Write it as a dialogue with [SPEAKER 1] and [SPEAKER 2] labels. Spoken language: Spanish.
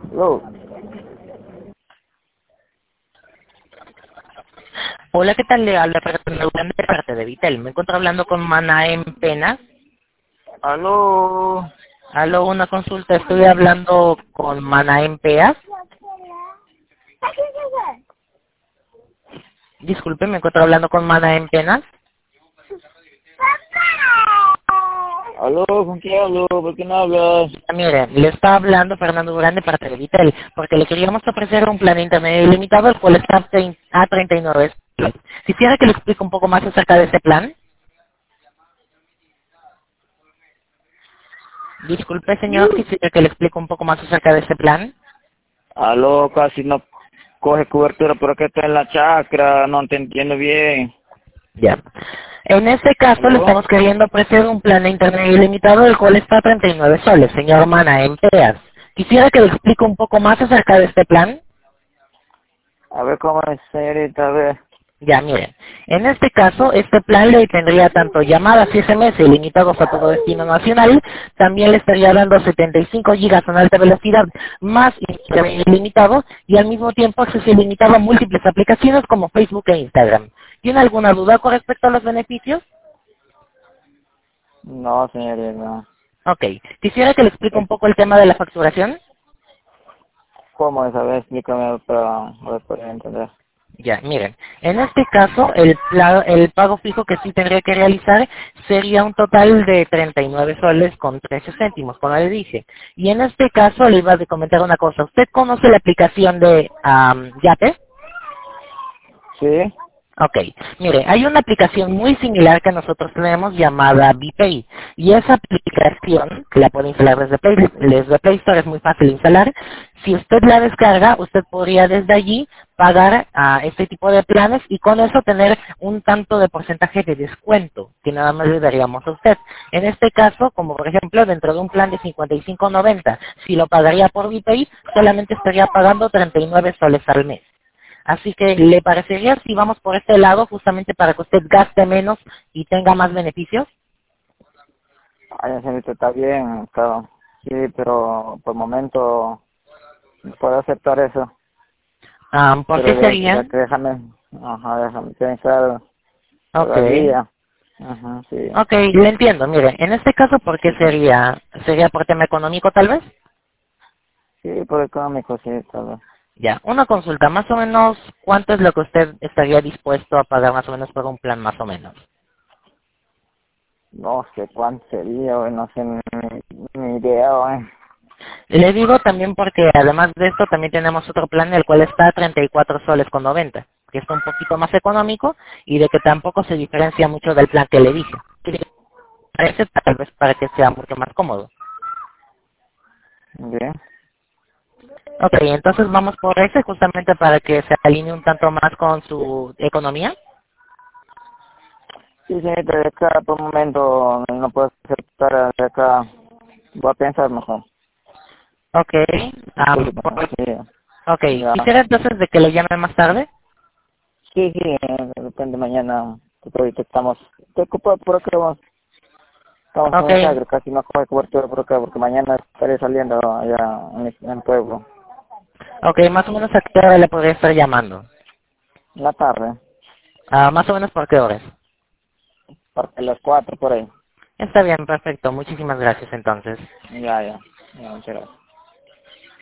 [SPEAKER 1] Hello.
[SPEAKER 2] Hola, ¿qué tal? Le habla de parte de Vitel. Me encuentro hablando con Mana en Penas.
[SPEAKER 1] Aló.
[SPEAKER 2] Aló, una consulta. Estoy hablando con Mana en Peas. Disculpe, me encuentro hablando con Mana en Penas.
[SPEAKER 1] Aló, ¿con quién hablo? ¿Por qué no hablas?
[SPEAKER 2] Mire, le está hablando Fernando Durán de parte de Vitel, porque le queríamos ofrecer un plan de internet ilimitado, el cual está a 39. Quisiera que le explique un poco más acerca de ese plan. Disculpe, señor, quisiera que le explique un poco más acerca de ese plan.
[SPEAKER 1] Aló, casi no coge cobertura por acá está en la chacra, no te entiendo bien.
[SPEAKER 2] Ya. En este caso le
[SPEAKER 1] Aló.
[SPEAKER 2] estamos queriendo ofrecer un plan de internet ilimitado, el cual está a 39 soles, señor Mana, en PEAS. Quisiera que le explique un poco más acerca de este plan.
[SPEAKER 1] A ver cómo es, señorita, a ver.
[SPEAKER 2] Ya, miren. En este caso, este plan le tendría tanto llamadas y SMS ilimitados a todo destino nacional, también le estaría dando 75 gigas en alta velocidad más internet ilimitado y al mismo tiempo acceso ilimitado a múltiples aplicaciones como Facebook e Instagram. ¿Tiene alguna duda con respecto a los beneficios?
[SPEAKER 1] No, señorita.
[SPEAKER 2] Ok. Quisiera que le explique un poco el tema de la facturación.
[SPEAKER 1] ¿Cómo es? A ver, explícame para ver, poder entender.
[SPEAKER 2] Ya, miren. En este caso, el pago fijo que sí tendría que realizar sería un total de 39 soles con 13 céntimos, como le dije. Y en este caso, le iba a comentar una cosa. ¿Usted conoce la aplicación de Yape?
[SPEAKER 1] ¿Sí?
[SPEAKER 2] Ok, mire, hay una aplicación muy similar que nosotros tenemos llamada BPay y esa aplicación que la puede instalar desde Play Store, es muy fácil de instalar. Si usted la descarga, usted podría desde allí pagar a este tipo de planes y con eso tener un tanto de porcentaje de descuento que nada más le daríamos a usted. En este caso, como por ejemplo dentro de un plan de 55.90, si lo pagaría por BPay, solamente estaría pagando 39 soles al mes. Así que, ¿le parecería si vamos por este lado justamente para que usted gaste menos y tenga más beneficios?
[SPEAKER 1] Ay, señorita, está bien, está. Sí, pero por el momento no puedo aceptar eso.
[SPEAKER 2] ¿Por
[SPEAKER 1] Pero
[SPEAKER 2] qué sería?
[SPEAKER 1] déjame pensar
[SPEAKER 2] Ok,
[SPEAKER 1] todavía. Ajá, sí.
[SPEAKER 2] ok, le entiendo. Mire, en este caso, ¿por qué sería? ¿Sería por tema económico tal vez?
[SPEAKER 1] Sí, por económico, sí, tal vez.
[SPEAKER 2] Ya, una consulta, más o menos, ¿cuánto es lo que usted estaría dispuesto a pagar más o menos por un plan más o menos?
[SPEAKER 1] No sé cuánto sería, güey, no sé ni idea, güey.
[SPEAKER 2] Le digo también porque además de esto también tenemos otro plan el cual está a 34 soles con 90, que está un poquito más económico y de que tampoco se diferencia mucho del plan que le dije. ¿Qué le parece? Tal vez para que sea mucho más cómodo.
[SPEAKER 1] Bien.
[SPEAKER 2] Ok, entonces vamos por ese justamente para que se alinee un tanto más con su economía.
[SPEAKER 1] Sí, señorita, de acá por un momento no puedo aceptar de acá. Voy a pensar mejor.
[SPEAKER 2] Ok,
[SPEAKER 1] Disculpe, sí,
[SPEAKER 2] ok,
[SPEAKER 1] ya.
[SPEAKER 2] quisiera entonces de que le llame más tarde.
[SPEAKER 1] Sí, sí, de repente mañana, porque ahorita estoy ocupado por acá, vamos. Estamos
[SPEAKER 2] Ok,
[SPEAKER 1] en el Sagre, casi no coge cobertura por acá, porque mañana estaré saliendo allá en el pueblo.
[SPEAKER 2] ok, más o menos a qué hora le podría estar llamando.
[SPEAKER 1] En la tarde,
[SPEAKER 2] Más o menos por qué horas.
[SPEAKER 1] parte de las 4 por ahí.
[SPEAKER 2] Está bien, perfecto. Muchísimas gracias entonces.
[SPEAKER 1] Ya, muchas gracias.